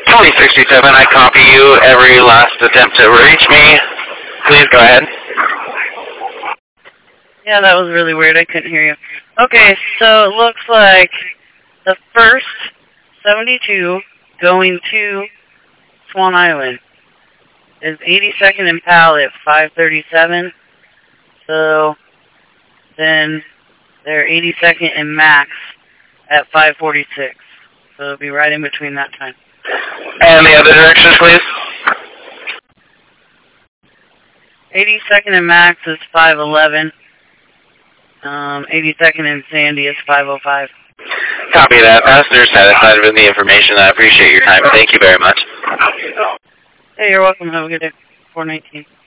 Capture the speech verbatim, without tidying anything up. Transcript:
twenty sixty-seven, I copy you. Every last attempt to reach me. Please go ahead. Yeah, that was really weird. I couldn't hear you. Okay, so it looks like the first seventy-two going to Swan Island is eighty-second and Pal at five thirty-seven. So then they're eighty-second and Max at five forty-six. So it'll be right in between that time. And the other directions, please. eighty-second and Max is five eleven. Um, eighty-second and Sandy is five oh five. Copy that. Passenger satisfied with the information. I appreciate your time. Thank you very much. Hey, you're welcome. Have a good day. four nineteen.